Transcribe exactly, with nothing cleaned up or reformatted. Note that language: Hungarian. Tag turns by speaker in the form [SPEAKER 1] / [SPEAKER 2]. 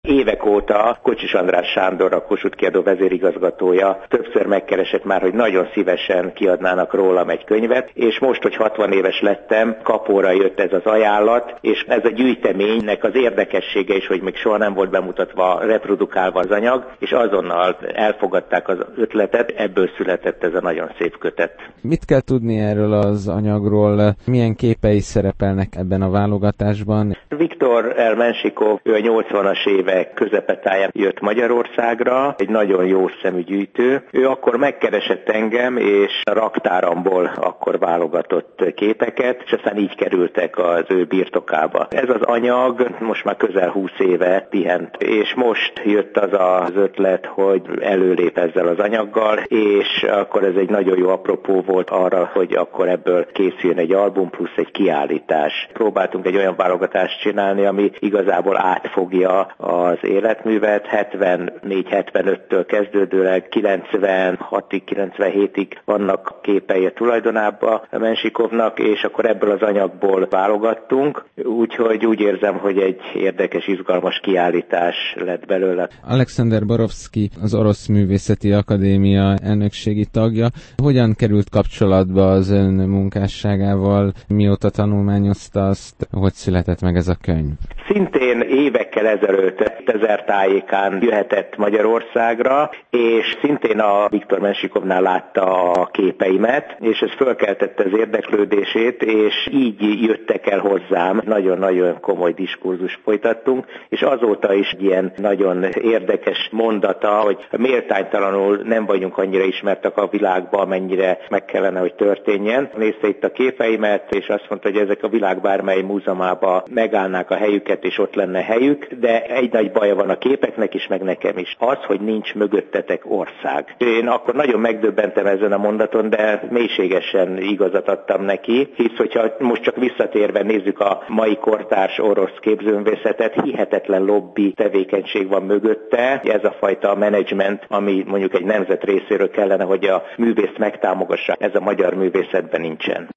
[SPEAKER 1] Évek óta Kocsis András Sándor, a Kossuth Kiadó vezérigazgatója többször megkeresett már, hogy nagyon szívesen kiadnának rólam egy könyvet, és most, hogy hatvan éves lettem, kapóra jött ez az ajánlat, és ez a gyűjteménynek az érdekessége is, hogy még soha nem volt bemutatva, reprodukálva az anyag, és azonnal elfogadták az ötletet, ebből született ez a nagyon szép kötet.
[SPEAKER 2] Mit kell tudni erről az anyagról? Milyen képei szerepelnek ebben a válogatásban?
[SPEAKER 1] Viktor L. Mensikov, ő a nyolcvanas évek közepetáján jött Magyarországra, egy nagyon jó szemű gyűjtő. Ő akkor megkeresett engem, és a raktáramból akkor válogatott képeket, és aztán így kerültek az ő birtokába. Ez az anyag most már közel húsz éve pihent, és most jött az az ötlet, hogy előlép ezzel az anyaggal, és akkor ez egy nagyon jó apropó volt arra, hogy akkor ebből készüljön egy album plusz egy kiállítás. Próbáltunk egy olyan válogatást csinálni, ami igazából átfogja az életművet, hetvennégy hetvenöttől kezdődőleg kilencvenhatig, kilencvenhétig vannak képei a tulajdonában a Mensikovnak, és akkor ebből az anyagból válogattunk, úgyhogy úgy érzem, hogy egy érdekes, izgalmas kiállítás lett belőle.
[SPEAKER 2] Alexander Borovszky, az Orosz Művészeti Akadémia elnökségi tagja. Hogyan került kapcsolatba az ön munkásságával, mióta tanulmányozta azt, hogy született meg ez a könyv?
[SPEAKER 1] Szintén évekkel ezelőtt ezer tájékán jöhetett Magyarországra, és szintén a Viktor Mensikovnál látta a képeimet, és ez fölkeltette az érdeklődését, és így jöttek el hozzám. Nagyon-nagyon komoly diskurzus folytattunk, és azóta is ilyen nagyon érdekes mondata, hogy méltánytalanul nem vagyunk annyira ismertek a világban, amennyire meg kellene, hogy történjen. Nézte itt a képeimet, és azt mondta, hogy ezek a világ bármely múzeumában megállnák a helyüket, és ott lenne helyük, de egy nagy baja van a képeknek is, meg nekem is. Az, hogy nincs mögöttetek ország. Én akkor nagyon megdöbbentem ezen a mondaton, de mélységesen igazat adtam neki, hisz hogyha most csak visszatérve nézzük a mai kortárs orosz képzőművészetet, hihetetlen lobby tevékenység van mögötte. Ez a fajta menedzsment, ami mondjuk egy nemzet részéről kellene, hogy a művészt megtámogassa, ez a magyar művészetben nincsen.